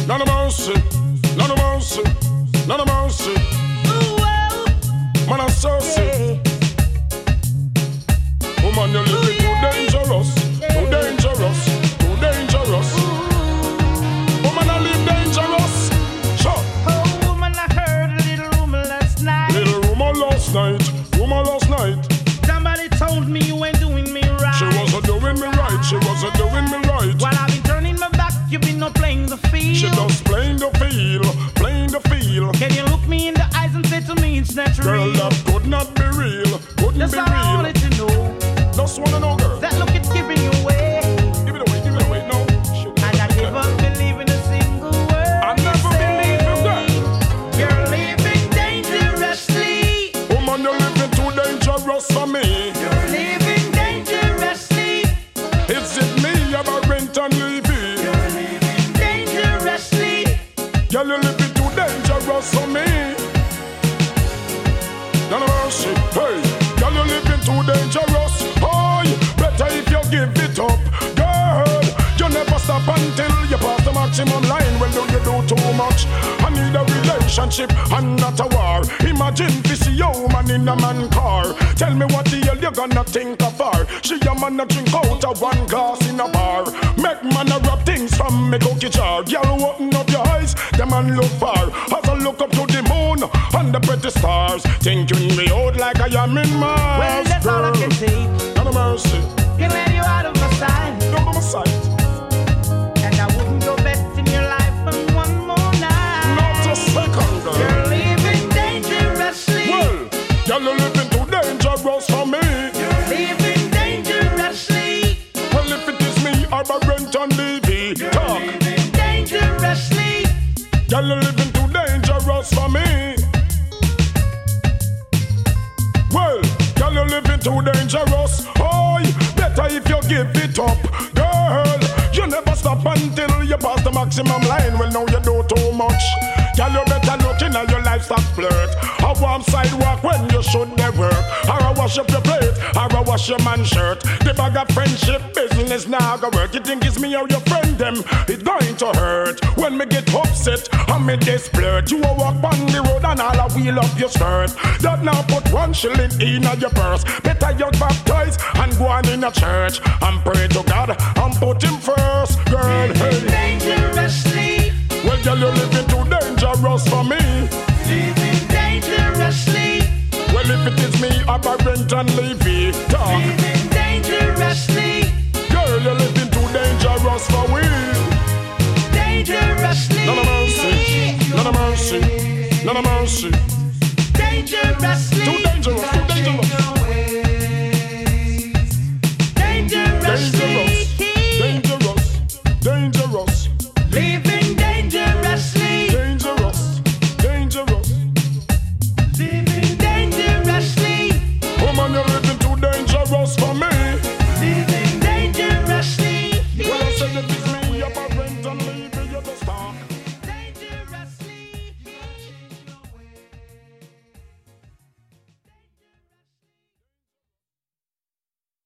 None of mercy, none of mercy, none of mercy. Ooh, well, Man, I'm so sick. Woman, you're living too dangerous, too dangerous, too dangerous. Woman, I live dangerous. Sure. oh, woman, I heard a little rumor last night. Little rumor last night, rumor last night. Somebody told me you ain't doing me right. She wasn't doing me right, she wasn't doing me right. While I've been turning my back, you've been not playing the field. She just playing the field, playing the field. Can you look me in the eyes and say to me it's not Girl, real? that could not be real, couldn't That's be all I wanted real. to know. Just wanna know, girl. That look it's giving you away. Give it away, no. And I never believe in a single word. I never believe in that. You're living dangerously. Woman, you're living too dangerous for me. You're living dangerously. Is it me, about rent and Levy? You're living dangerously. Girl, you're living too dangerous for me. None of mercy, hey. Girl, you're living too dangerous. Oh, better if you give it up. Girl, you never stop until you pass the maximum line. Well, do you do too much? I need a relationship and not a war. Imagine this woman in a man car. Tell me what the hell you gonna think of her. She a man a drink out of one glass in a bar. Make man a rub things from me cookie jar. Girl, open up your eyes, the man look far. As I look up to the moon and the pretty stars, thinking me out like I am in Mars. Well, that's all I can say. None of mercy, Can let you out of my sight. no of my sight. And I wouldn't go bet in your life for one more night. Not a second, girl. You're living dangerously. Well, girl, you're living too dangerous for me. You're living dangerously. Well, if it is me, I'm a rent and Levy. Talk. Living dangerously. Girl, you're living too dangerous for me. Well, girl, you're living too dangerous. Oh, better if you give it up. Girl, you never stop until you pass the maximum line. Well, now you do too much. Girl, you better look in at your livestock flirt. A warm sidewalk when you should never work. Or I wash up your plate, or I wash your man's shirt. The bag of friendship business now go work. You think it's me or your friend them? It's going to hurt when me get upset and me desperate. You a walk on the road and all I wheel up your skirt. That now put 1 shilling in your purse. Better you baptize and go on in a church and pray to God and put him first. Girl, Living hey. dangerously. Well, girl, you're living too dangerous for me. Living dangerously. Well, if it is me, I'm a rent and Levy. Talk. Living dangerously. Girl, you're living too dangerous for we. Dangerously. None of mercy, none of mercy, none of mercy. Dangerously. Too dangerous, too dangerous.